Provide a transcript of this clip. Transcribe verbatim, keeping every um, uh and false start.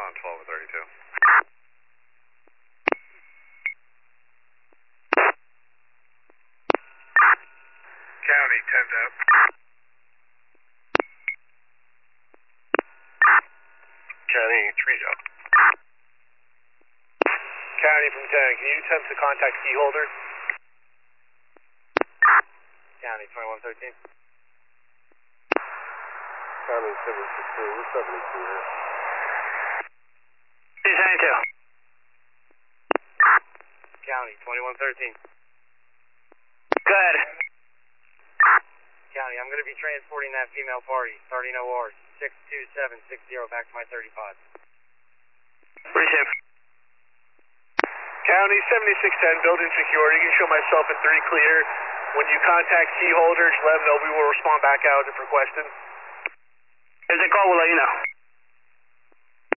on twelve or thirty-two. County, ten's up. County, three's up. County from ten, can you attempt to contact key holder? County, twenty-one thirteen. County, seventy-six two, we're seventy-two here. two seventy-two. County, twenty-one thirteen. Good. County, I'm going to be transporting that female party, starting O R six two seven six zero back to my thirty-five. Receive. County, seventy-six ten, building security. You can show myself at three clear. When you contact key holders, let them know we will respond back out if requested. If they call, we'll let you know.